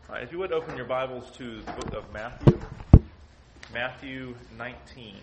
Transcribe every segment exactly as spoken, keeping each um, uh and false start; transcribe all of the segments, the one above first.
All right, if you would open your Bibles to the book of Matthew, Matthew nineteen.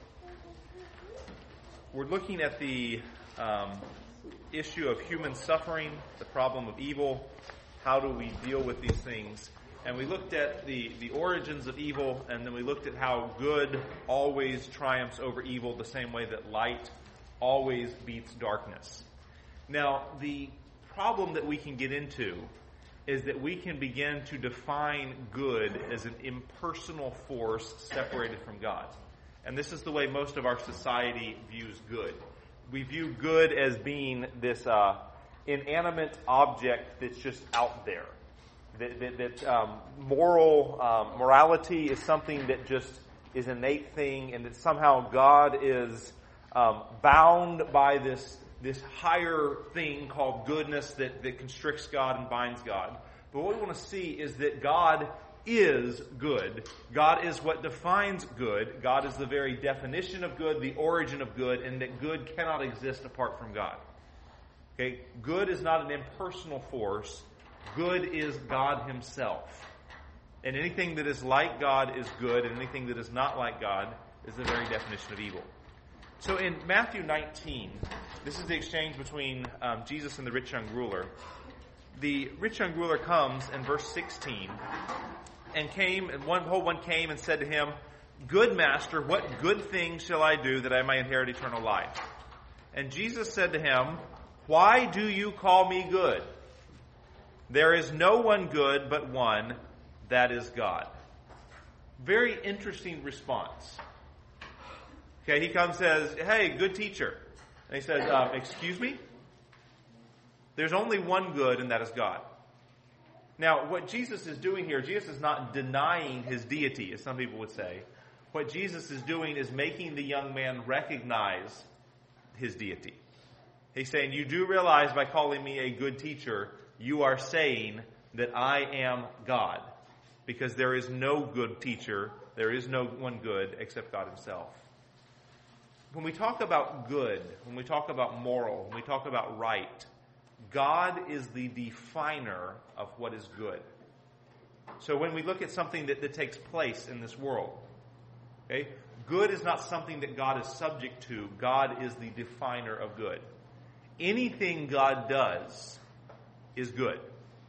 We're looking at the um, issue of human suffering, the problem of evil. How do we deal with these things? And we looked at the, the origins of evil, and then we looked at how good always triumphs over evil, the same way that light always beats darkness. Now, the problem that we can get into is that we can begin to define good as an impersonal force separated from God. And this is the way most of our society views good. We view good as being this uh, inanimate object that's just out there. That, that, that um, moral um, morality is something that just is an innate thing, and that somehow God is um, bound by this this higher thing called goodness that, that constricts God and binds God. But what we want to see is that God is good. God is what defines good. God is the very definition of good, the origin of good, and that good cannot exist apart from God. Okay? Good is not an impersonal force. Good is God himself. And anything that is like God is good, and anything that is not like God is the very definition of evil. So in Matthew nineteen, this is the exchange between um, Jesus and the rich young ruler. The rich young ruler comes in verse sixteen, and came, and one whole one came and said to him, "Good master, what good thing shall I do that I may inherit eternal life?" And Jesus said to him, "Why do you call me good? There is no one good but one, that is God." Very interesting response. Okay, he comes and says, "Hey, good teacher." And he says, uh, "Excuse me? There's only one good, and that is God." Now, what Jesus is doing here, Jesus is not denying his deity, as some people would say. What Jesus is doing is making the young man recognize his deity. He's saying, you do realize by calling me a good teacher, you are saying that I am God. Because there is no good teacher, there is no one good except God himself. When we talk about good, when we talk about moral, when we talk about right, God is the definer of what is good. So when we look at something that, that takes place in this world, okay, good is not something that God is subject to. God is the definer of good. Anything God does is good.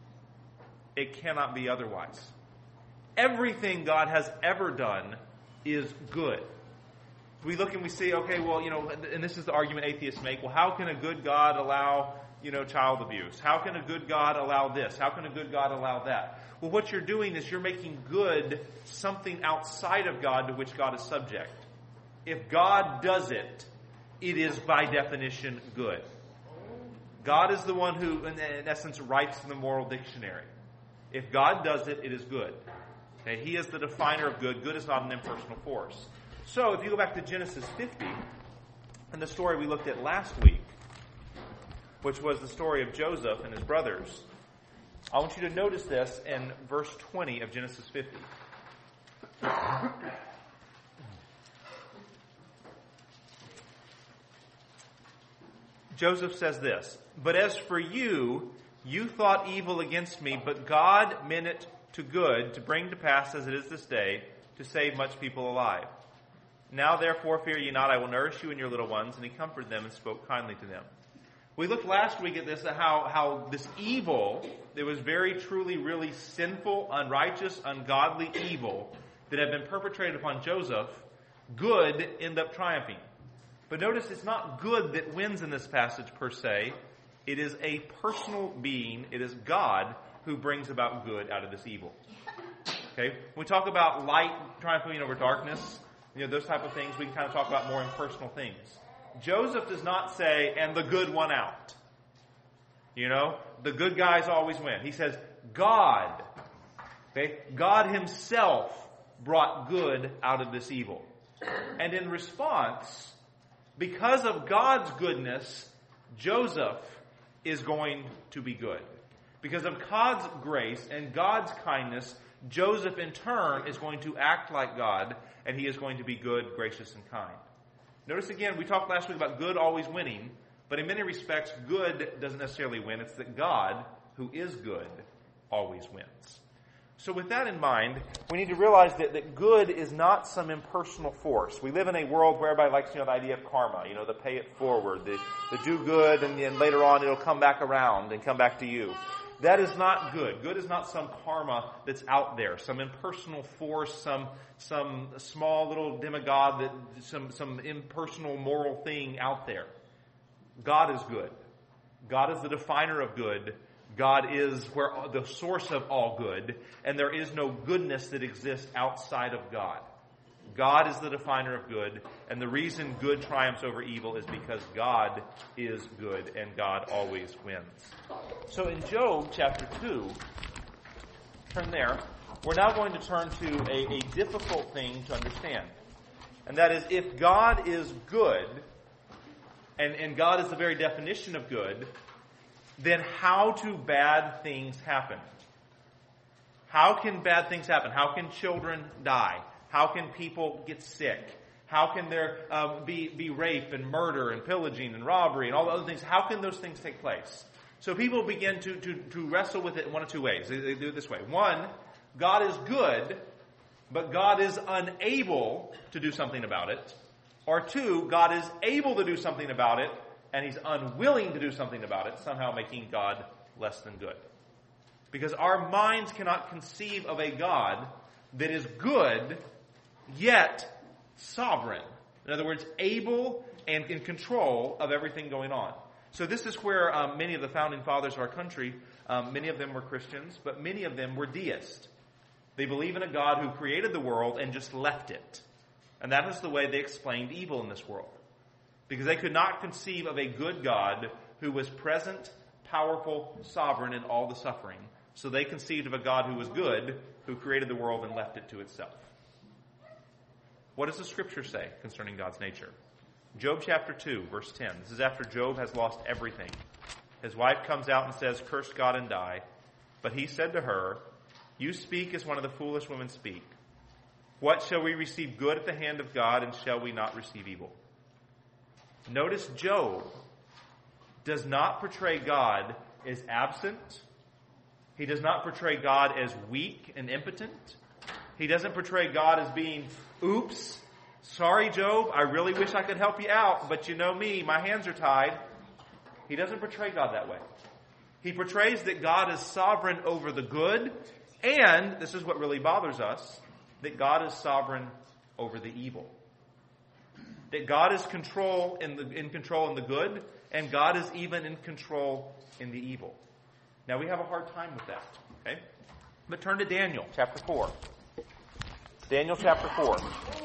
It cannot be otherwise. Everything God has ever done is good. We look and we see, okay, well, you know, and this is the argument atheists make, well, how can a good God allow, you know, child abuse? How can a good God allow this? How can a good God allow that? Well, what you're doing is you're making good something outside of God to which God is subject. If God does it, it is by definition good. God is the one who, in essence, writes the moral dictionary. If God does it, it is good. Okay? He is the definer of good. Good is not an impersonal force. So, if you go back to Genesis fifty, and the story we looked at last week, which was the story of Joseph and his brothers, I want you to notice this in verse twenty of Genesis fifty. Joseph says this, "But as for you, you thought evil against me, but God meant it to good, to bring to pass as it is this day, to save much people alive. Now therefore fear ye not, I will nourish you and your little ones." And he comforted them and spoke kindly to them. We looked last week at this, at how, how this evil, that was very truly, really sinful, unrighteous, ungodly evil that had been perpetrated upon Joseph, good ended up triumphing. But notice it's not good that wins in this passage per se. It is a personal being. It is God who brings about good out of this evil. Okay? When we talk about light triumphing over darkness, you know, those type of things, we can kind of talk about more impersonal things. Joseph does not say, "and the good won out." You know, the good guys always win. He says, God, okay, God himself brought good out of this evil. And in response, because of God's goodness, Joseph is going to be good. Because of God's grace and God's kindness, Joseph in turn is going to act like God, and he is going to be good, gracious, and kind. Notice again, we talked last week about good always winning, but in many respects, good doesn't necessarily win. It's that God, who is good, always wins. So with that in mind, we need to realize that, that good is not some impersonal force. We live in a world where everybody likes, you know, the idea of karma, you know, the pay it forward, the, the do good, and then later on it'll come back around and come back to you. That is not good. Good is not some karma that's out there, some impersonal force, some some small little demigod, that some some impersonal moral thing out there. God is good. God is the definer of good. God is where the source of all good, and there is no goodness that exists outside of God. God is the definer of good, and the reason good triumphs over evil is because God is good, and God always wins. So in Job chapter two, turn there, we're now going to turn to a, a difficult thing to understand. And that is, if God is good, and, and God is the very definition of good, then how do bad things happen? How can bad things happen? How can children die? How can people get sick? How can there um, be, be rape and murder and pillaging and robbery and all the other things? How can those things take place? So people begin to, to, to wrestle with it in one of two ways. They, they do it this way. One, God is good, but God is unable to do something about it. Or two, God is able to do something about it, and he's unwilling to do something about it, somehow making God less than good. Because our minds cannot conceive of a God that is good, yet sovereign. In other words, able and in control of everything going on. So this is where um, many of the founding fathers of our country, um, many of them were Christians, but many of them were deists. They believe in a God who created the world and just left it. And that is the way they explained evil in this world. Because they could not conceive of a good God who was present, powerful, sovereign in all the suffering. So they conceived of a God who was good, who created the world and left it to itself. What does the Scripture say concerning God's nature? Job chapter two, verse ten. This is after Job has lost everything. His wife comes out and says, "Curse God and die." But he said to her, "You speak as one of the foolish women speak. What shall we receive good at the hand of God, and shall we not receive evil?" Notice Job does not portray God as absent. He does not portray God as weak and impotent. He doesn't portray God as being, oops, sorry, Job, I really wish I could help you out, but you know me, my hands are tied. He doesn't portray God that way. He portrays that God is sovereign over the good, and, this is what really bothers us, that God is sovereign over the evil. That God is control in the in control in the good, and God is even in control in the evil. Now we have a hard time with that. Okay? But turn to Daniel chapter four. Daniel chapter four.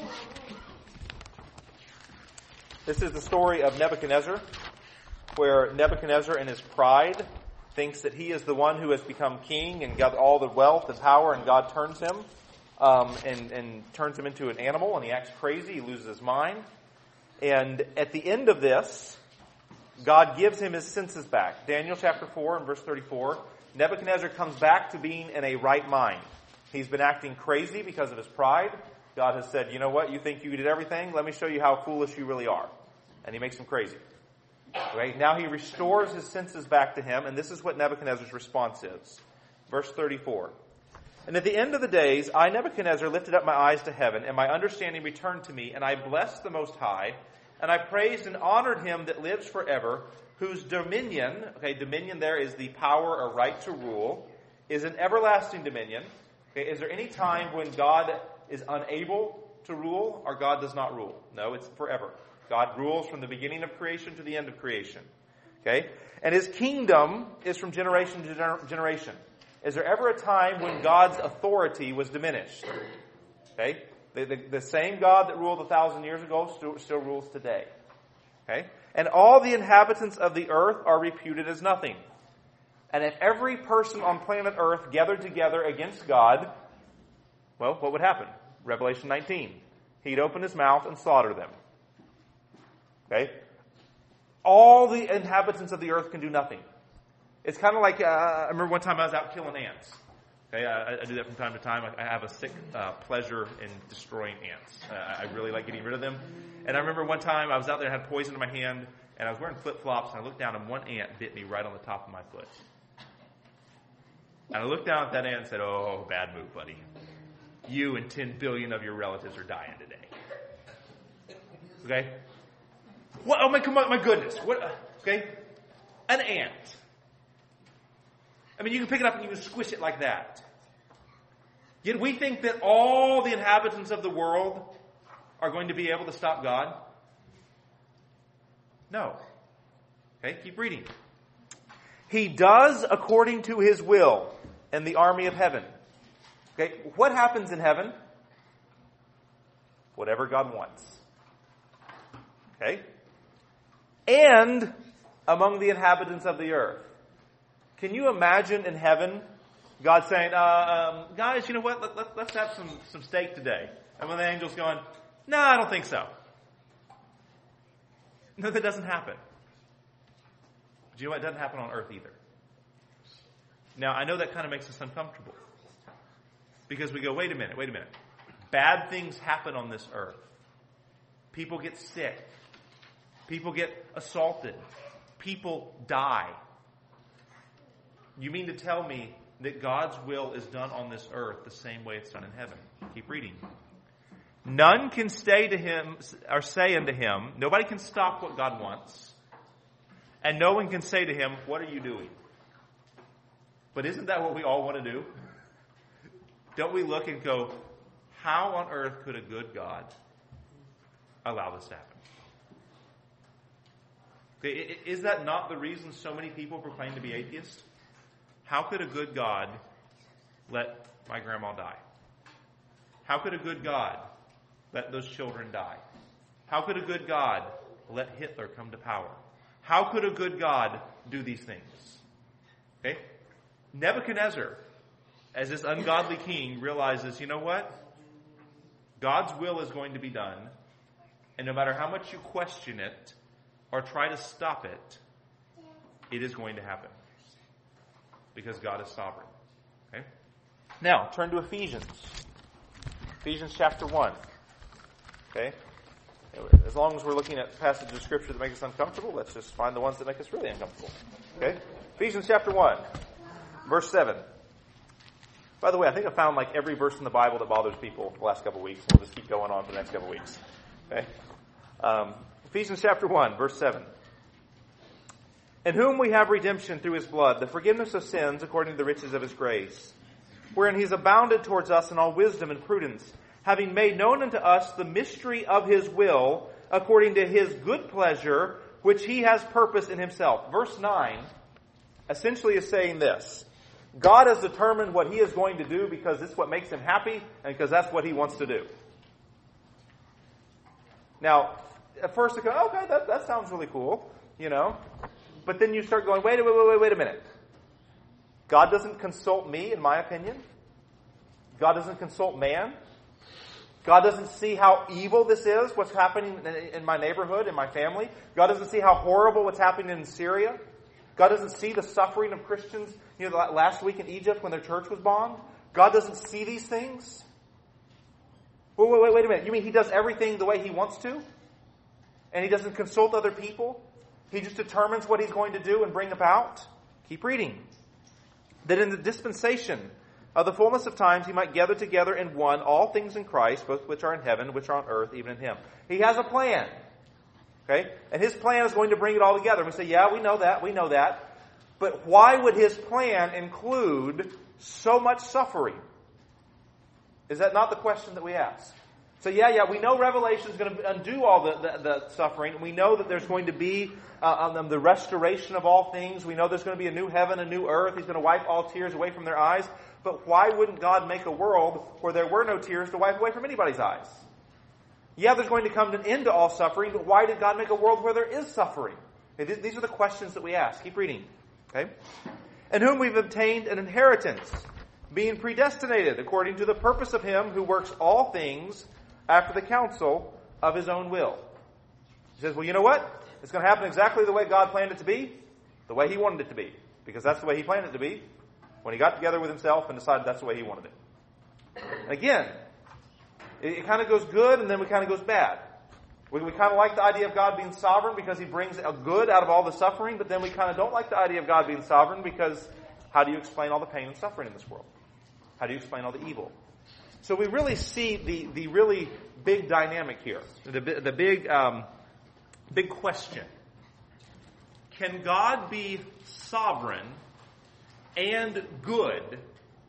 This is the story of Nebuchadnezzar, where Nebuchadnezzar in his pride thinks that he is the one who has become king and got all the wealth and power, and God turns him um, and, and turns him into an animal, and he acts crazy, he loses his mind. And at the end of this, God gives him his senses back. Daniel chapter four and verse thirty-four, Nebuchadnezzar comes back to being in a right mind. He's been acting crazy because of his pride. God has said, you know what, you think you did everything? Let me show you how foolish you really are. And he makes him crazy. Right? Now he restores his senses back to him, and this is what Nebuchadnezzar's response is. Verse thirty-four. And at the end of the days, I, Nebuchadnezzar, lifted up my eyes to heaven, and my understanding returned to me, and I blessed the Most High, and I praised and honored him that lives forever, whose dominion, okay, dominion there is the power or right to rule, is an everlasting dominion. Okay, is there any time when God is unable to rule or God does not rule? No, it's forever. God rules from the beginning of creation to the end of creation. Okay? And his kingdom is from generation to gener- generation. Is there ever a time when God's authority was diminished? Okay? The, the, the same God that ruled a thousand years ago still, still rules today. Okay? And all the inhabitants of the earth are reputed as nothing. And if every person on planet earth gathered together against God, well, what would happen? Revelation nineteen. He'd open his mouth and slaughter them. Okay? All the inhabitants of the earth can do nothing. It's kind of like, uh, I remember one time I was out killing ants. Okay, I, I do that from time to time. I, I have a sick uh, pleasure in destroying ants. Uh, I really like getting rid of them. And I remember one time I was out there and had poison in my hand, and I was wearing flip-flops, and I looked down, and one ant bit me right on the top of my foot. And I looked down at that ant and said, oh, bad move, buddy. You and ten billion of your relatives are dying today. Okay? What? Oh my, come on, my goodness. What? Okay? An ant. I mean, you can pick it up and you can squish it like that. Yet we think that all the inhabitants of the world are going to be able to stop God? No. Okay, keep reading. He does according to his will in the army of heaven. Okay, what happens in heaven? Whatever God wants. Okay? And among the inhabitants of the earth. Can you imagine in heaven God saying, uh, um, guys, you know what? Let, let, let's have some, some steak today. And when the angel's going, no, I don't think so. No, that doesn't happen. But you know what? It doesn't happen on earth either. Now, I know that kind of makes us uncomfortable. Because we go, wait a minute, wait a minute. Bad things happen on this earth. People get sick. People get assaulted. People die. You mean to tell me that God's will is done on this earth the same way it's done in heaven? Keep reading. None can stay to him or say unto him, nobody can stop what God wants. And no one can say to him, what are you doing? But isn't that what we all want to do? Don't we look and go, how on earth could a good God allow this to happen? Okay, is that not the reason so many people proclaim to be atheists? How could a good God let my grandma die? How could a good God let those children die? How could a good God let Hitler come to power? How could a good God do these things? Okay? Nebuchadnezzar, as this ungodly king, realizes, you know what? God's will is going to be done, and no matter how much you question it or try to stop it, it is going to happen. Because God is sovereign. Okay? Now, turn to Ephesians. Ephesians chapter one. Okay? As long as we're looking at passages of Scripture that make us uncomfortable, let's just find the ones that make us really uncomfortable. Okay? Ephesians chapter one, verse seven. By the way, I think I found like every verse in the Bible that bothers people the last couple of weeks. We'll just keep going on for the next couple of weeks. Okay? Um, Ephesians chapter one, verse seven. In whom we have redemption through his blood, the forgiveness of sins according to the riches of his grace, wherein he has abounded towards us in all wisdom and prudence, having made known unto us the mystery of his will, according to his good pleasure, which he has purposed in himself. Verse nine essentially is saying this. God has determined what he is going to do because it's what makes him happy and because that's what he wants to do. Now, at first you go, okay, that, that sounds really cool, you know. But then you start going, wait, wait, wait, wait, wait a minute. God doesn't consult me, in my opinion. God doesn't consult man. God doesn't see how evil this is, what's happening in my neighborhood, in my family. God doesn't see how horrible what's happening in Syria. God doesn't see the suffering of Christians, you know, last week in Egypt when their church was bombed. God doesn't see these things. Wait, wait, wait, wait a minute. You mean he does everything the way he wants to? And he doesn't consult other people? He just determines what he's going to do and bring about? Keep reading. That in the dispensation of the fullness of times he might gather together in one all things in Christ, both which are in heaven, which are on earth, even in him. He has a plan. Okay? And his plan is going to bring it all together. And we say, yeah, we know that, we know that. But why would his plan include so much suffering? Is that not the question that we ask? So yeah, yeah, we know Revelation is going to undo all the, the, the suffering. We know that there's going to be uh, um, the restoration of all things. We know there's going to be a new heaven, a new earth. He's going to wipe all tears away from their eyes. But why wouldn't God make a world where there were no tears to wipe away from anybody's eyes? Yeah, there's going to come an end to all suffering, but why did God make a world where there is suffering? Okay, these are the questions that we ask. Keep reading. Okay? In whom we've obtained an inheritance, being predestinated according to the purpose of him who works all things after the counsel of his own will. He says, well, you know what? It's going to happen exactly the way God planned it to be, the way he wanted it to be, because that's the way he planned it to be when he got together with himself and decided that's the way he wanted it. And again, it, it kind of goes good and then it kind of goes bad. We, we kind of like the idea of God being sovereign because he brings a good out of all the suffering, but then we kind of don't like the idea of God being sovereign because how do you explain all the pain and suffering in this world? How do you explain all the evil? So we really see the, the really big dynamic here, the, the big, um, big question. Can God be sovereign and good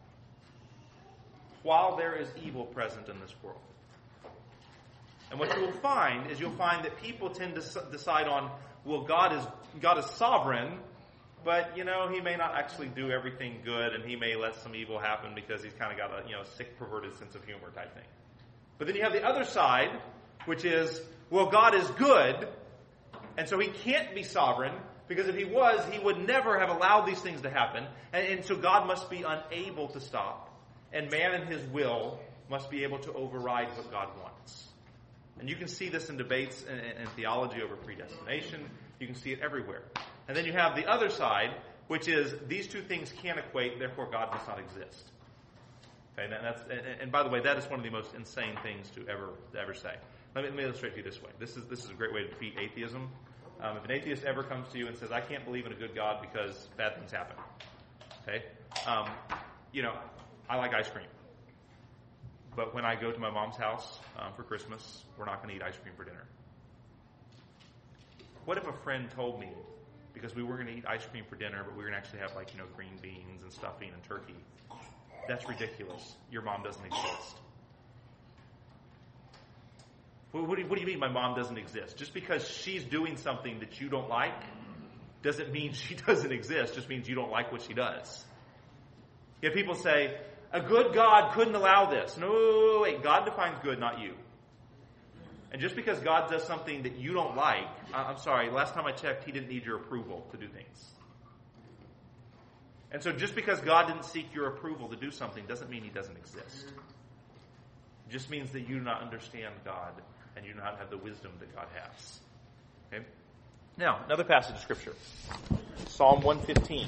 while there is evil present in this world? And what you will find is you'll find that people tend to decide on, well, God is God is sovereign, but, you know, he may not actually do everything good, and he may let some evil happen because he's kind of got a, you know, sick, perverted sense of humor type thing. But then you have the other side, which is, well, God is good, and so he can't be sovereign, because if he was, he would never have allowed these things to happen, and, and so God must be unable to stop, and man in his will must be able to override what God wants. And you can see this in debates and, and theology over predestination. You can see it everywhere. And then you have the other side, which is these two things can't equate, therefore God does not exist. Okay, and, that's, and, and by the way, that is one of the most insane things to ever to ever say. Let me, let me illustrate to you this way. This is this is a great way to defeat atheism. Um, if an atheist ever comes to you and says, "I can't believe in a good God because bad things happen," okay, um, you know, I like ice cream. But when I go to my mom's house um, for Christmas, we're not going to eat ice cream for dinner. What if a friend told me, because we were going to eat ice cream for dinner, but we were going to actually have, like, you know, green beans and stuffing and turkey? That's ridiculous. Your mom doesn't exist. What, what, do you, what do you mean my mom doesn't exist? Just because she's doing something that you don't like doesn't mean she doesn't exist. Just means you don't like what she does. You have people say, a good God couldn't allow this. No, wait, God defines good, not you. And just because God does something that you don't like, I'm sorry, last time I checked, he didn't need your approval to do things. And so just because God didn't seek your approval to do something doesn't mean he doesn't exist. It just means that you do not understand God and you do not have the wisdom that God has. Okay? Now, another passage of Scripture. Psalm one fifteen.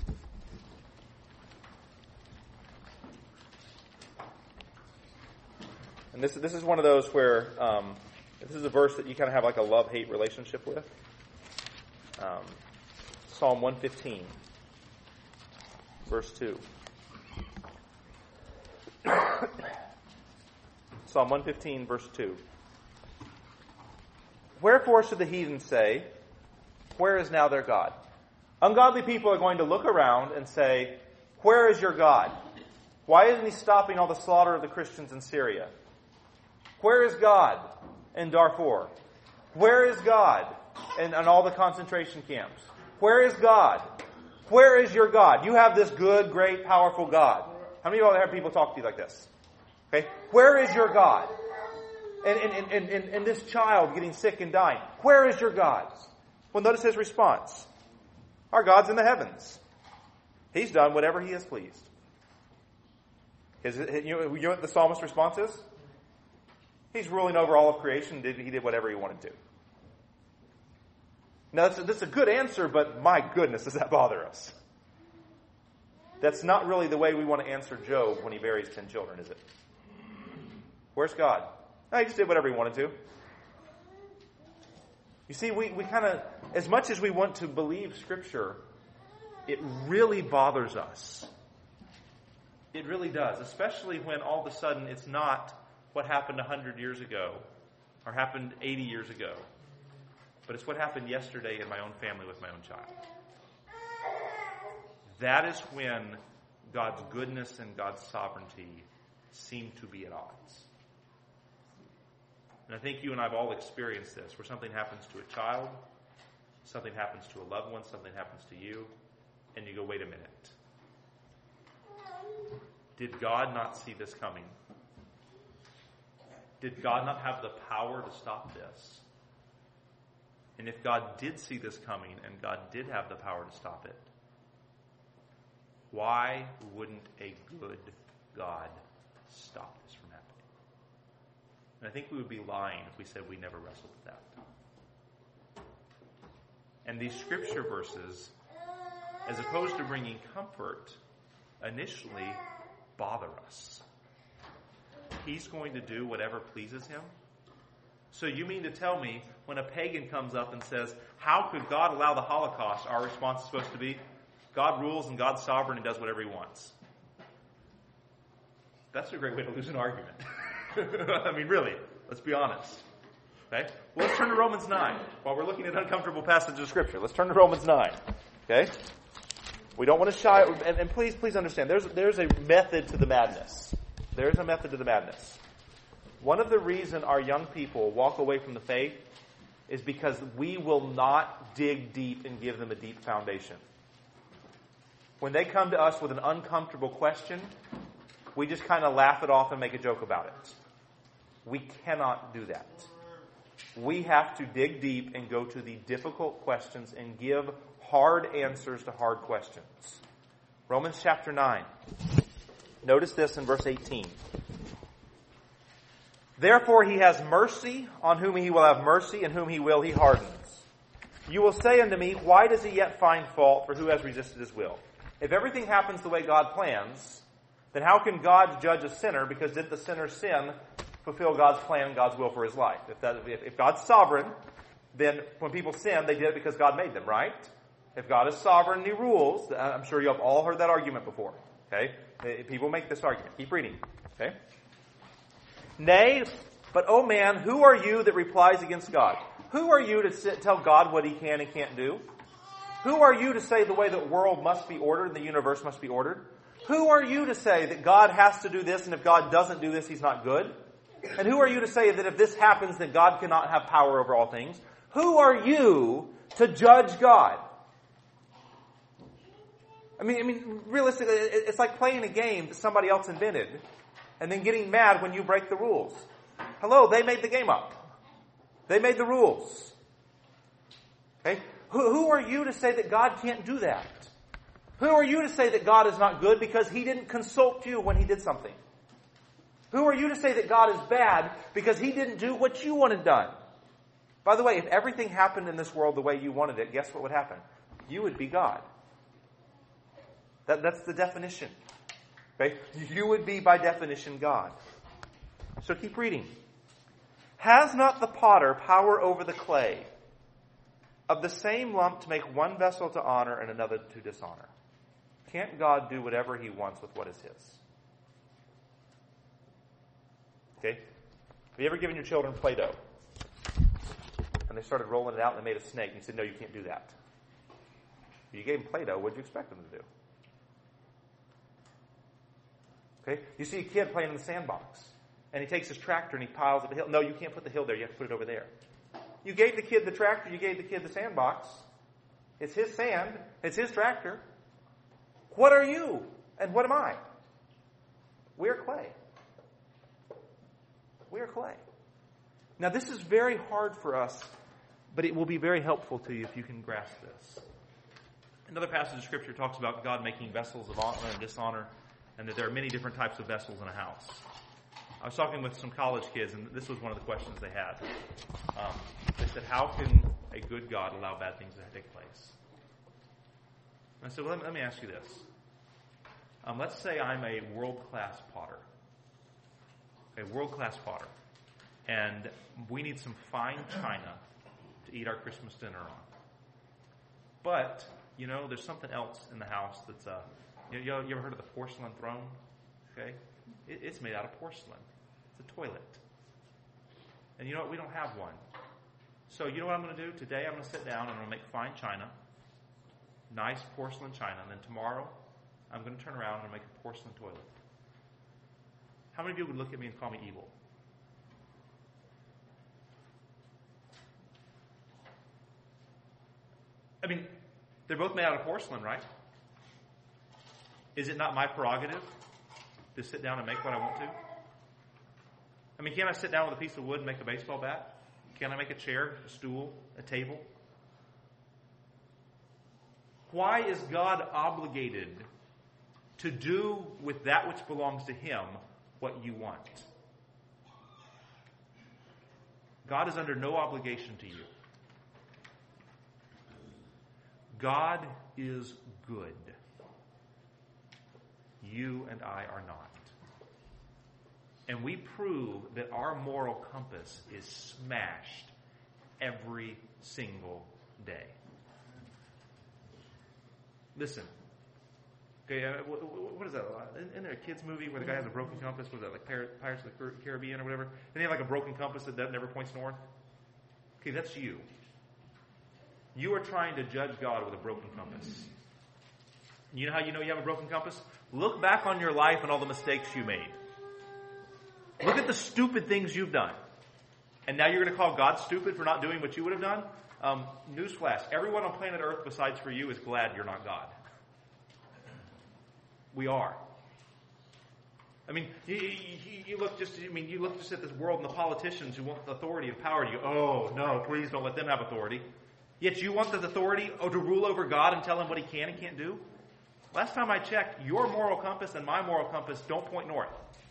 And this, this is one of those where um, this is a verse that you kind of have like a love-hate relationship with. Um, Psalm one fifteen, verse two. Psalm one fifteen, verse two. Wherefore should the heathen say, where is now their God? Ungodly people are going to look around and say, where is your God? Why isn't he stopping all the slaughter of the Christians in Syria? Where is God in Darfur? Where is God in, in all the concentration camps? Where is God? Where is your God? You have this good, great, powerful God. How many of you have heard people talk to you like this? Okay, where is your God? And, and, and, and, and this child getting sick and dying. Where is your God? Well, notice his response. Our God's in the heavens. He's done whatever he has pleased. His, you know, you know what the psalmist's response is? He's ruling over all of creation. Did, he did whatever he wanted to. Now, that's a, that's a good answer, but my goodness, does that bother us? That's not really the way we want to answer Job when he buries ten children, is it? Where's God? No, he just did whatever he wanted to. You see, we, we kind of, as much as we want to believe Scripture, it really bothers us. It really does, especially when all of a sudden it's not what happened one hundred years ago or happened eighty years ago, but it's what happened yesterday in my own family with my own child. That is when God's goodness and God's sovereignty seem to be at odds. And I think you and I have all experienced this, where something happens to a child, something happens to a loved one, something happens to you, and you go, wait a minute. Did God not see this coming? Did God not have the power to stop this? And if God did see this coming, and God did have the power to stop it, why wouldn't a good God stop this from happening? And I think we would be lying if we said we never wrestled with that. And these scripture verses, as opposed to bringing comfort, initially bother us. He's going to do whatever pleases him. So you mean to tell me when a pagan comes up and says, how could God allow the Holocaust, our response is supposed to be, God rules and God's sovereign and does whatever he wants. That's a great way to lose an argument. I mean, really, let's be honest. Okay? Well, let's turn to Romans nine. While we're looking at uncomfortable passages of Scripture, let's turn to Romans nine. Okay? We don't want to shy, and, and please, please understand, there's, there's a method to the madness. There's a method to the madness. One of the reasons our young people walk away from the faith is because we will not dig deep and give them a deep foundation. When they come to us with an uncomfortable question, we just kind of laugh it off and make a joke about it. We cannot do that. We have to dig deep and go to the difficult questions and give hard answers to hard questions. Romans chapter nine. Notice this in verse eighteen. Therefore he has mercy on whom he will have mercy, and whom he will he hardens. You will say unto me, why does he yet find fault, for who has resisted his will? If everything happens the way God plans, then how can God judge a sinner? Because did the sinner's sin fulfill God's plan and God's will for his life? If, that, if, if God's sovereign, then when people sin, they did it because God made them, right? If God is sovereign and he rules, I'm sure you have all heard that argument before. Okay? People make this argument. Keep reading. Okay? Nay, but oh man, who are you that replies against God? Who are you to sit, tell God what he can and can't do? Who are you to say the way the world must be ordered and the universe must be ordered? Who are you to say that God has to do this, and if God doesn't do this, he's not good? And who are you to say that if this happens, then God cannot have power over all things? Who are you to judge God? I mean, I mean, realistically, it's like playing a game that somebody else invented and then getting mad when you break the rules. Hello, they made the game up. They made the rules. Okay? Who, who are you to say that God can't do that? Who are you to say that God is not good because he didn't consult you when he did something? Who are you to say that God is bad because he didn't do what you wanted done? By the way, if everything happened in this world the way you wanted it, guess what would happen? You would be God. That, that's the definition. Okay? You would be, by definition, God. So keep reading. Has not the potter power over the clay of the same lump to make one vessel to honor and another to dishonor? Can't God do whatever he wants with what is his? Okay? Have you ever given your children Play-Doh? And they started rolling it out and they made a snake. And you said, no, you can't do that. You gave them Play-Doh. What did you expect them to do? Okay? You see a kid playing in the sandbox. And he takes his tractor and he piles up a hill. No, you can't put the hill there. You have to put it over there. You gave the kid the tractor. You gave the kid the sandbox. It's his sand. It's his tractor. What are you? And what am I? We're clay. We're clay. Now, this is very hard for us, but it will be very helpful to you if you can grasp this. Another passage of Scripture talks about God making vessels of honor and dishonor, and that there are many different types of vessels in a house. I was talking with some college kids, and this was one of the questions they had. Um, they said, how can a good God allow bad things to take place? And I said, well, let me, let me ask you this. Um, let's say I'm a world-class potter. A world-class potter. And we need some fine china to eat our Christmas dinner on. But, you know, there's something else in the house that's, uh, you, know, you ever heard of the porcelain throne? Okay? It, it's made out of porcelain. It's a toilet. And you know what? We don't have one. So you know what I'm going to do? Today I'm going to sit down and I'm going to make fine china. Nice porcelain china. And then tomorrow I'm going to turn around and make a porcelain toilet. How many of you would look at me and call me evil? I mean, they're both made out of porcelain, right? Is it not my prerogative to sit down and make what I want to? I mean, can't I sit down with a piece of wood and make a baseball bat? Can I make a chair, a stool, a table? Why is God obligated to do with that which belongs to him what you want? God is under no obligation to you. God is good. You and I are not. And we prove that our moral compass is smashed every single day. Listen, Okay, uh, what is that? Isn't there a kids movie where the guy has a broken compass? Was that like Pirates of the Caribbean or whatever? And they have like a broken compass that never points north? Okay, that's you. You are trying to judge God with a broken compass. You know how you know you have a broken compass? Look back on your life and all the mistakes you made. Look at the stupid things you've done. And now you're going to call God stupid for not doing what you would have done? Um, newsflash. Everyone on planet Earth besides for you is glad you're not God. We are. I mean, you, you, you look just. I mean, you look just at this world and the politicians who want the authority and power. You go, oh no, please don't let them have authority. Yet you want the authority oh, to rule over God and tell him what he can and can't do. Last time I checked, your moral compass and my moral compass don't point north.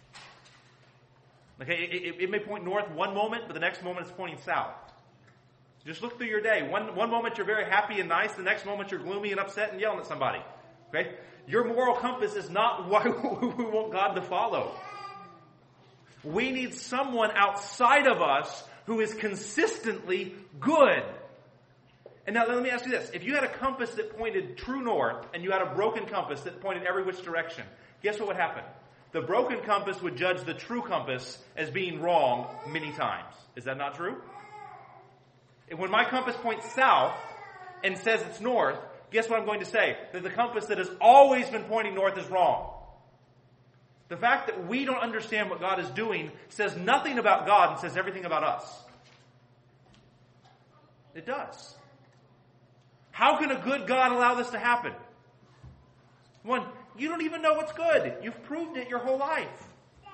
Okay, it, it, it may point north one moment, but the next moment it's pointing south. Just look through your day. One one moment you're very happy and nice. The next moment you're gloomy and upset and yelling at somebody. Okay. Your moral compass is not what we want God to follow. We need someone outside of us who is consistently good. And now let me ask you this. If you had a compass that pointed true north and you had a broken compass that pointed every which direction, guess what would happen? The broken compass would judge the true compass as being wrong many times. Is that not true? And when my compass points south and says it's north, guess what I'm going to say? That the compass that has always been pointing north is wrong. The fact that we don't understand what God is doing says nothing about God and says everything about us. It does. How can a good God allow this to happen? One, you don't even know what's good. You've proved it your whole life.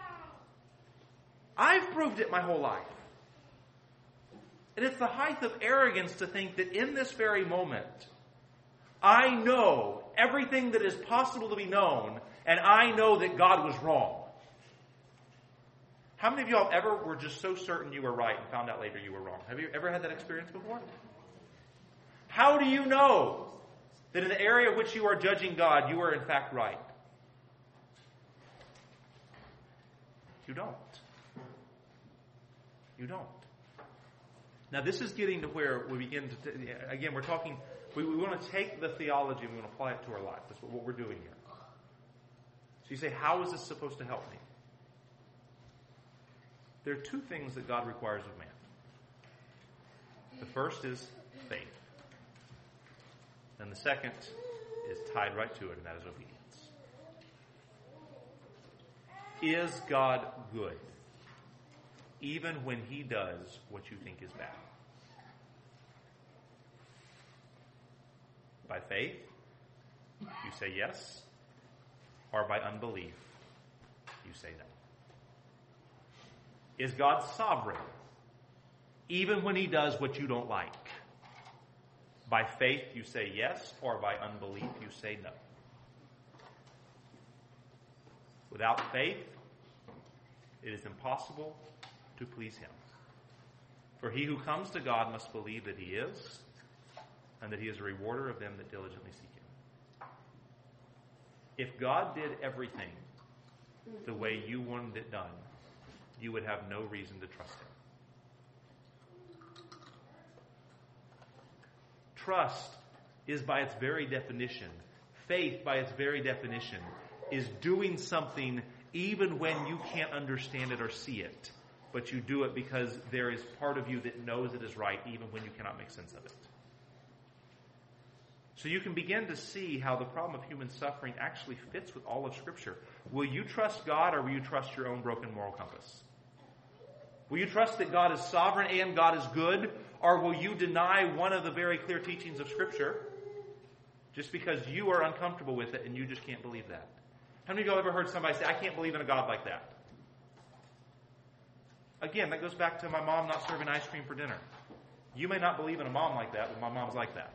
I've proved it my whole life. And it's the height of arrogance to think that in this very moment, I know everything that is possible to be known, and I know that God was wrong. How many of y'all ever were just so certain you were right and found out later you were wrong? Have you ever had that experience before? How do you know that in the area in which you are judging God, you are in fact right? You don't. You don't. Now this is getting to where we begin to, t- again, we're talking, we, we want to take the theology and we want to apply it to our life. That's what, what we're doing here. So you say, how is this supposed to help me? There are two things that God requires of man. The first is faith. And the second is tied right to it, and that is obedience. Is God good, even when he does what you think is bad? By faith, you say yes, or by unbelief, you say no. Is God sovereign, even when he does what you don't like? By faith, you say yes, or by unbelief, you say no. Without faith, it is impossible to please him. For he who comes to God must believe that he is, and that he is a rewarder of them that diligently seek him. If God did everything the way you wanted it done, you would have no reason to trust him. Trust is by its very definition, faith by its very definition, is doing something even when you can't understand it or see it. But you do it because there is part of you that knows it is right even when you cannot make sense of it. So you can begin to see how the problem of human suffering actually fits with all of Scripture. Will you trust God, or will you trust your own broken moral compass? Will you trust that God is sovereign and God is good, or will you deny one of the very clear teachings of Scripture just because you are uncomfortable with it and you just can't believe that? How many of y'all ever heard somebody say, I can't believe in a God like that? Again, that goes back to my mom not serving ice cream for dinner. You may not believe in a mom like that, but my mom's like that.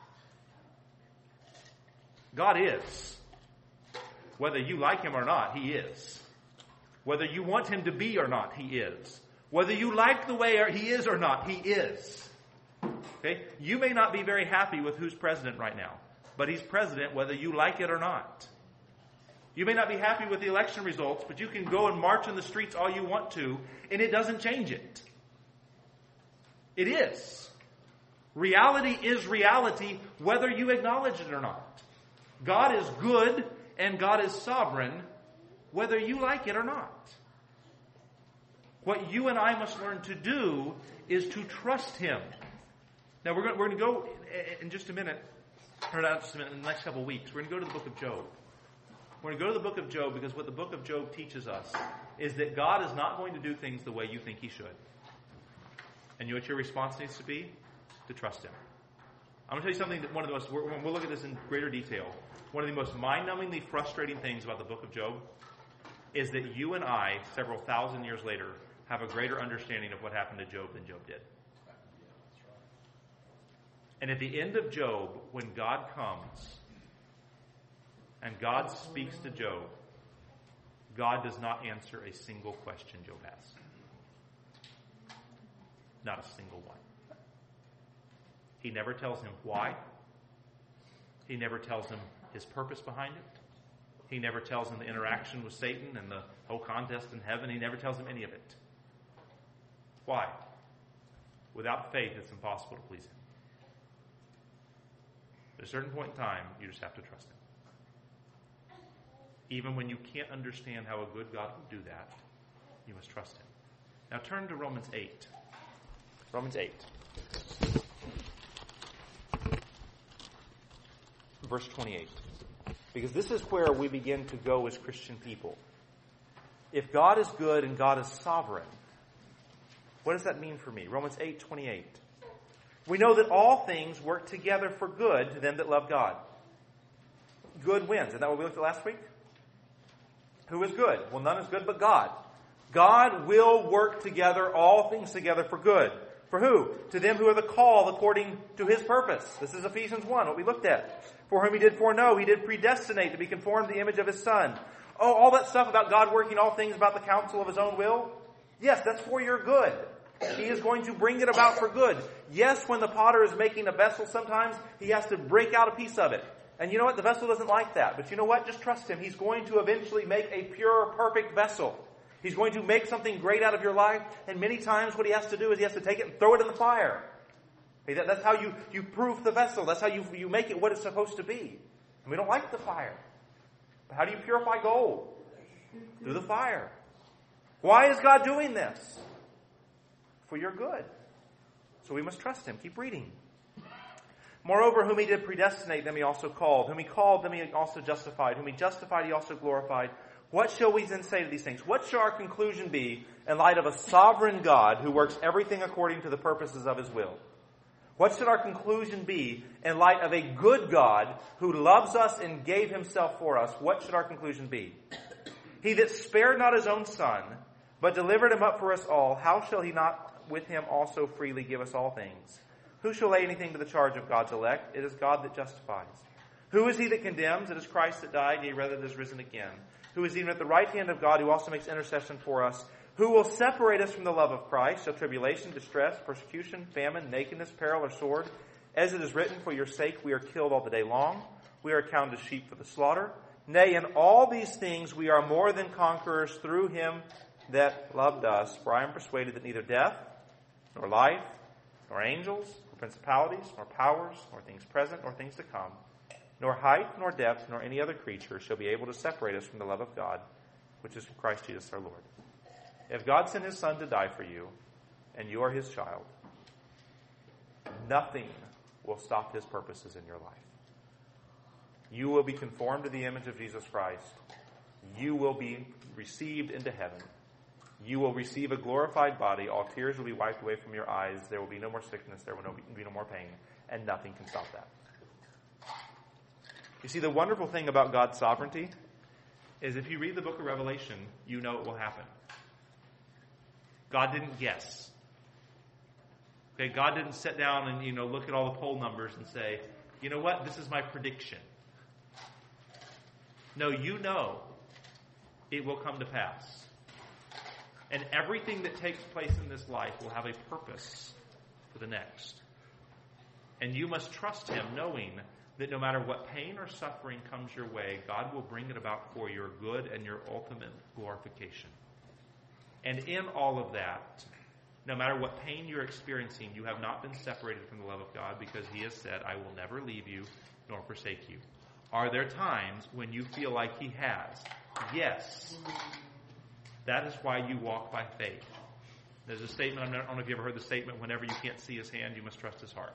God is. Whether you like him or not, he is. Whether you want him to be or not, he is. Whether you like the way he is or not, he is. Okay? You may not be very happy with who's president right now, but he's president whether you like it or not. You may not be happy with the election results, but you can go and march in the streets all you want to, and it doesn't change it. It is. Reality is reality whether you acknowledge it or not. God is good, and God is sovereign, whether you like it or not. What you and I must learn to do is to trust Him. Now, we're going, we're going to go in just a minute, or not just a minute, in the next couple of weeks, we're going to go to the book of Job. We're going to go to the book of Job because what the book of Job teaches us is that God is not going to do things the way you think He should. And you know what your response needs to be? To trust Him. I'm going to tell you something that one of the most, we'll look at this in greater detail. One of the most mind-numbingly frustrating things about the book of Job is that you and I, several thousand years later, have a greater understanding of what happened to Job than Job did. And at the end of Job, when God comes and God speaks to Job, God does not answer a single question Job has. Not a single one. He never tells him why. He never tells him his purpose behind it. He never tells him the interaction with Satan and the whole contest in heaven. He never tells him any of it. Why? Without faith, it's impossible to please Him. At a certain point in time, you just have to trust Him. Even when you can't understand how a good God would do that, you must trust Him. Now turn to Romans eight. Romans eight. Verse twenty-eight. Because this is where we begin to go as Christian people. If God is good and God is sovereign, what does that mean for me? Romans eight twenty-eight. We know that all things work together for good to them that love God. Good wins. Isn't that what we looked at last week? Who is good? Well, none is good but God. God will work together, all things together for good. For who? To them who are the called according to His purpose. This is Ephesians one, what we looked at. For whom He did foreknow, He did predestinate to be conformed to the image of His Son. Oh, all that stuff about God working all things about the counsel of His own will? Yes, that's for your good. He is going to bring it about for good. Yes, when the potter is making a vessel, sometimes he has to break out a piece of it. And you know what? The vessel doesn't like that. But you know what? Just trust Him. He's going to eventually make a pure, perfect vessel. He's going to make something great out of your life. And many times what He has to do is He has to take it and throw it in the fire. Okay, that, that's how you, you proof the vessel. That's how you, you make it what it's supposed to be. And we don't like the fire. But how do you purify gold? Through the fire. Why is God doing this? For your good. So we must trust Him. Keep reading. Moreover, whom He did predestinate, them He also called. Whom He called, them He also justified. Whom He justified, He also glorified. What shall we then say to these things? What shall our conclusion be in light of a sovereign God who works everything according to the purposes of His will? What should our conclusion be in light of a good God who loves us and gave Himself for us? What should our conclusion be? He that spared not His own Son, but delivered Him up for us all, how shall He not with Him also freely give us all things? Who shall lay anything to the charge of God's elect? It is God that justifies. Who is He that condemns? It is Christ that died, yea, rather that is risen again. Who is even at the right hand of God, who also makes intercession for us? Who will separate us from the love of Christ? Shall tribulation, distress, persecution, famine, nakedness, peril, or sword? As it is written, for your sake we are killed all the day long. We are accounted as sheep for the slaughter. Nay, in all these things we are more than conquerors through Him that loved us. For I am persuaded that neither death, nor life, nor angels, nor principalities, nor powers, nor things present, nor things to come, nor height, nor depth, nor any other creature shall be able to separate us from the love of God, which is from Christ Jesus our Lord. If God sent His Son to die for you, and you are His child, nothing will stop His purposes in your life. You will be conformed to the image of Jesus Christ. You will be received into heaven. You will receive a glorified body. All tears will be wiped away from your eyes. There will be no more sickness. There will no, be no more pain. And nothing can stop that. You see, the wonderful thing about God's sovereignty is if you read the book of Revelation, you know it will happen. God didn't guess. Okay, God didn't sit down and, you know, look at all the poll numbers and say, you know what, this is my prediction. No, you know it will come to pass. And everything that takes place in this life will have a purpose for the next. And you must trust Him, knowing that no matter what pain or suffering comes your way, God will bring it about for your good and your ultimate glorification. And in all of that, no matter what pain you're experiencing, you have not been separated from the love of God, because He has said, I will never leave you nor forsake you. Are there times when you feel like he has? Yes. That is why you walk by faith. There's a statement, I don't know if you ever heard the statement, whenever you can't see his hand, you must trust his heart.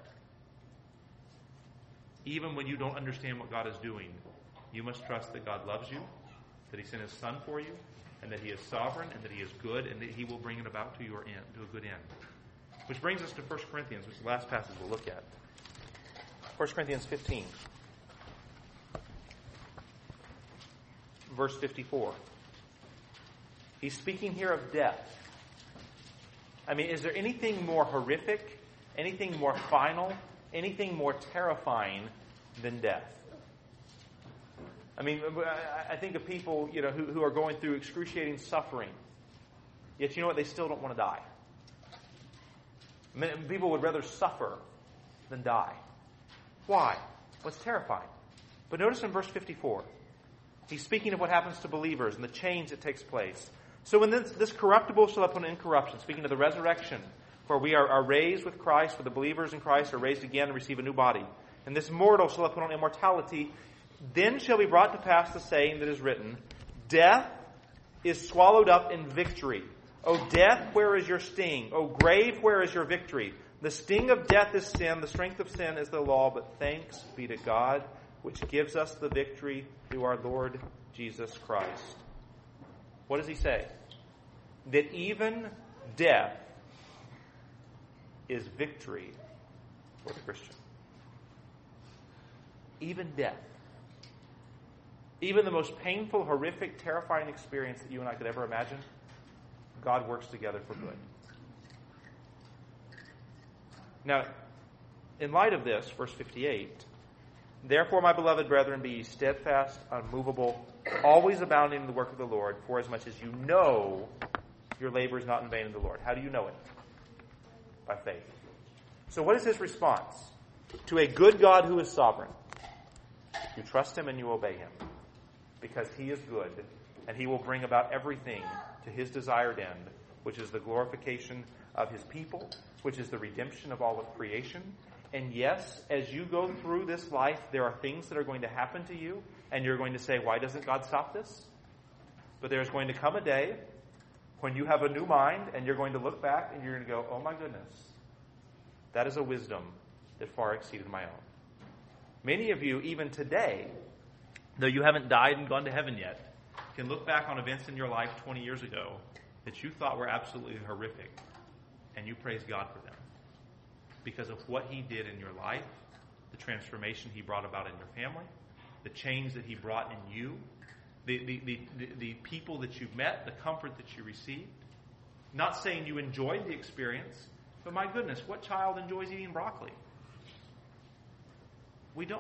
Even when you don't understand what God is doing, you must trust that God loves you, that he sent his son for you, and that he is sovereign, and that he is good, and that he will bring it about to your end, to a good end. Which brings us to First Corinthians, which is the last passage we'll look at. First Corinthians fifteen. Verse fifty-four. He's speaking here of death. I mean, is there anything more horrific, anything more final, anything more terrifying than death? I mean, I think of people, you know, who, who are going through excruciating suffering. Yet, you know what? They still don't want to die. I mean, people would rather suffer than die. Why? Well, it's terrifying. But notice in verse fifty-four, he's speaking of what happens to believers and the change that takes place. So when this, this corruptible shall upon incorruption, speaking of the resurrection, for we are, are raised with Christ, for the believers in Christ are raised again and receive a new body. And this mortal shall upon immortality, then shall be brought to pass the saying that is written, death is swallowed up in victory. O death, where is your sting? O grave, where is your victory? The sting of death is sin, the strength of sin is the law, but thanks be to God, which gives us the victory through our Lord Jesus Christ. What does he say? That even death is victory for the Christian. Even death. Even the most painful, horrific, terrifying experience that you and I could ever imagine, God works together for good. Now, in light of this, verse fifty-eight, therefore, my beloved brethren, be ye steadfast, unmovable, always abounding in the work of the Lord, for as much as you know your labor is not in vain in the Lord. How do you know it? By faith. So what is his response to a good God who is sovereign? You trust him and you obey him, because he is good, and he will bring about everything to his desired end, which is the glorification of his people, which is the redemption of all of creation. And yes, as you go through this life, there are things that are going to happen to you, and you're going to say, why doesn't God stop this? But there's going to come a day when you have a new mind, and you're going to look back, and you're going to go, oh my goodness, that is a wisdom that far exceeded my own. Many of you, even today, though you haven't died and gone to heaven yet, can look back on events in your life twenty years ago that you thought were absolutely horrific, and you praise God for them because of what he did in your life, the transformation he brought about in your family, the change that he brought in you, the, the, the, the, the people that you've met, the comfort that you received. Not saying you enjoyed the experience, but my goodness, what child enjoys eating broccoli? We don't.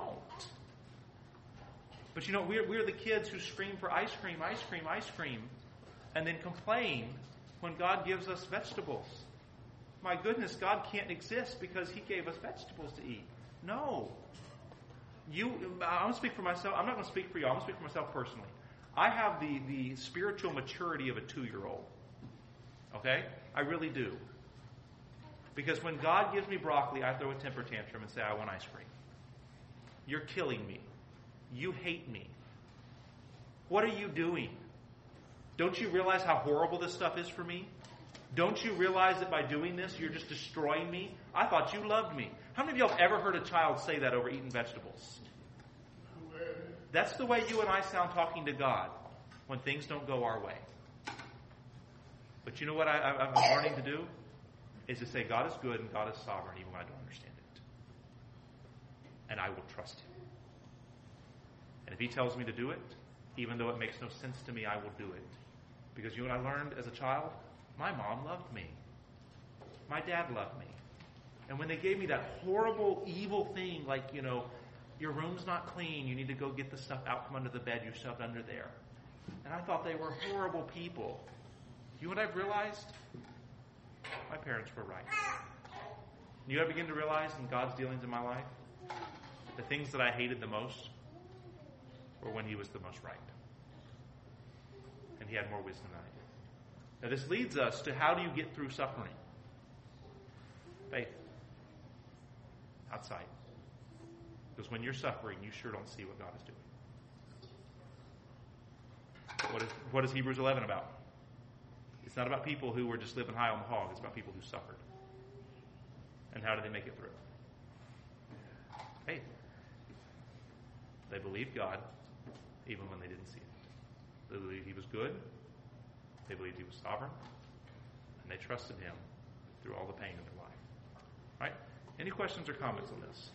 But you know, we're, we're the kids who scream for ice cream, ice cream, ice cream, and then complain when God gives us vegetables. My goodness, God can't exist because he gave us vegetables to eat. No. You, I'm going to speak for myself. I'm not going to speak for you. I'm going to speak for myself personally. I have the, the spiritual maturity of a two-year-old. Okay? I really do. Because when God gives me broccoli, I throw a temper tantrum and say, I want ice cream. You're killing me. You hate me. What are you doing? Don't you realize how horrible this stuff is for me? Don't you realize that by doing this, you're just destroying me? I thought you loved me. How many of y'all have ever heard a child say that over eating vegetables? That's the way you and I sound talking to God when things don't go our way. But you know what I, I, I'm learning to do? Is to say God is good and God is sovereign even when I don't understand it. And I will trust him. And if he tells me to do it, even though it makes no sense to me, I will do it. Because you and I learned as a child, my mom loved me. My dad loved me. And when they gave me that horrible, evil thing, like, you know, your room's not clean, you need to go get the stuff out from under the bed you shoved under there. And I thought they were horrible people. You know what I've realized? My parents were right. You know what I begin to realize in God's dealings in my life? The things that I hated the most were when he was the most right. And he had more wisdom than I did. Now this leads us to how do you get through suffering? Faith. Outside. Because when you're suffering, you sure don't see what God is doing. What is, what is Hebrews eleven about? It's not about people who were just living high on the hog. It's about people who suffered. And how did they make it through? Faith. They believed God even when they didn't see it. They believed He was good. They believed He was sovereign. And they trusted Him through all the pain in their life. Right? Any questions or comments on this?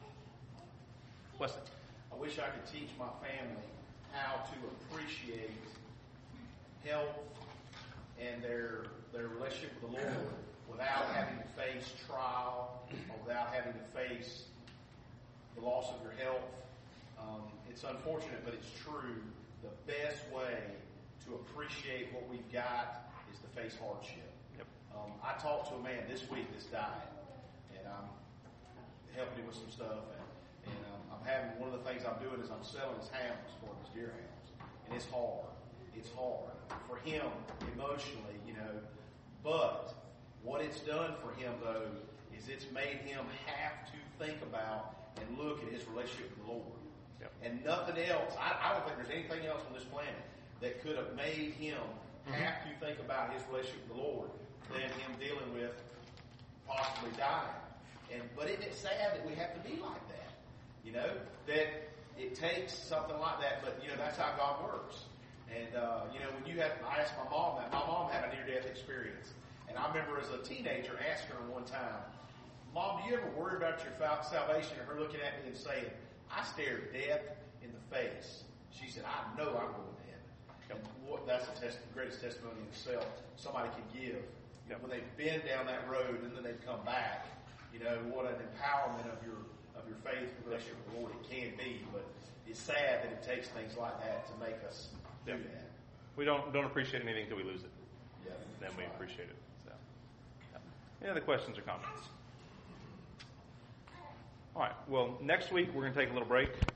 Wesley? I wish I could teach my family how to appreciate health and their their relationship with the Lord without having to face trial or without having to face the loss of your health. Um, it's unfortunate, but it's true. The best way to appreciate what we've got is to face hardship. Yep. Um, I talked to a man this week that's died, and I'm helping him with some stuff, and, and um, I'm having, one of the things I'm doing is I'm selling his hounds for him, his deer hounds, and it's hard. It's hard for him emotionally, you know, but what it's done for him, though, is it's made him have to think about and look at his relationship with the Lord. Yep. And nothing else, I, I don't think there's anything else on this planet that could have made him have to think about his relationship with the Lord than him dealing with possibly dying. And but isn't it sad that we have to be like that? You know, that it takes something like that, but you know, that's how God works. And uh, you know, when you have, I asked my mom that. My mom had a near-death experience, and I remember as a teenager asking her one time, "Mom, do you ever worry about your salvation?" And her looking at me and saying, "I stare death in the face." She said, "I know I'm going to heaven." And what, that's the test, greatest testimony in itself somebody can give. Yep. When they've been down that road and then they come back, you know, what an empowerment of your of your faith and relationship with the Lord it can be. But it's sad that it takes things like that to make us do Yep. that. We don't don't appreciate anything until we lose it. Yeah, Then we right. appreciate it. So, yeah. Any other questions or comments? All right. Well, next week we're going to take a little break.